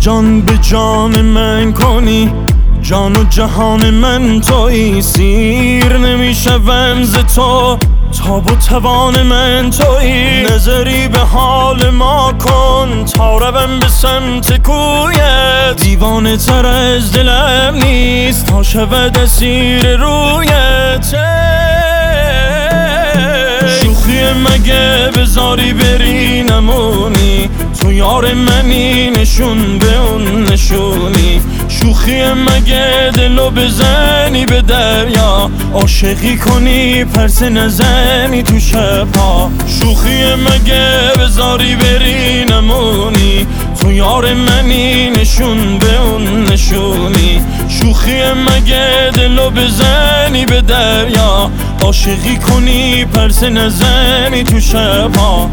جان به جان من کنی، جان و جهان من تویی. سیر نمیشوم ز تو، تاب و توان من تویی. نظری به حال ما کن تا روم به سمت کویت. دیوانه تر از دلم نیست تا شود اسیر رویت. شوخی مگه بذاری بری نمونی، تو یار منی نشون به اون نشونی. شوخی مگه دلو بزنی به دریا، عاشقی کنی پرسه نزنی تو شبها. شوخی مگه بذاری بری نمونی، تو یار منی نشون به اون نشونی. شوخی مگه دلو بزنی به دریا، عاشقی کنی پرسه نزنی تو شبها.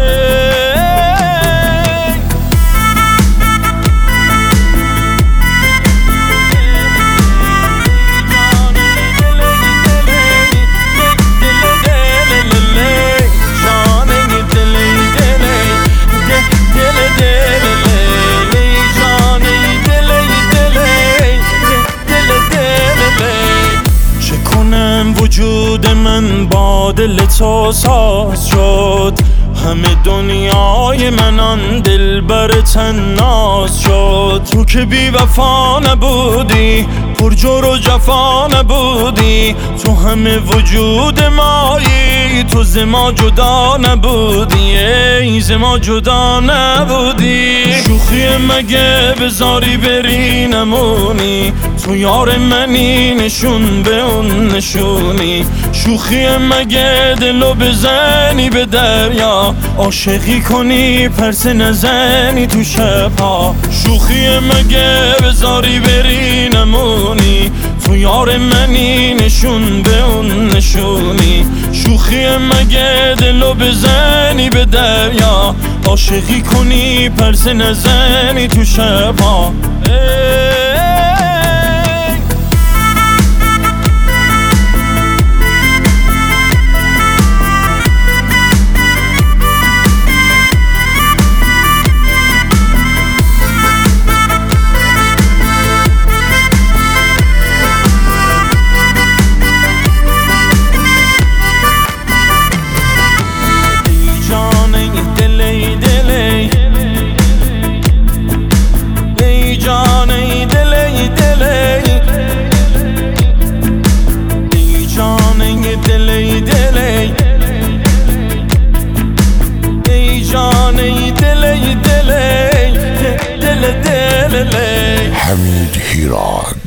وجود من با دل تو ساز شد، همه دنیای من آن دلبر طناز شد. تو که بی وفا نبودی، پر جور و جفا نبودی، تو همه وجود مایی، تو ز ما جدا نبودی، ای ز ما جدا نبودی. شوخی مگه بذاری بری نمونی، تو یار منی نشون به اون نشونی. شوخی مگه دلو بزنی به دریا، عاشقی کنی پرسه نزنی تو شبها. شوخی مگه بذاری بری نمونی، تو یار منی نشون به اون نشونی. شوخی مگه دلو بزنی به دریا، عاشقی کنی پرسه نزنی تو شبها. حمید هیراد.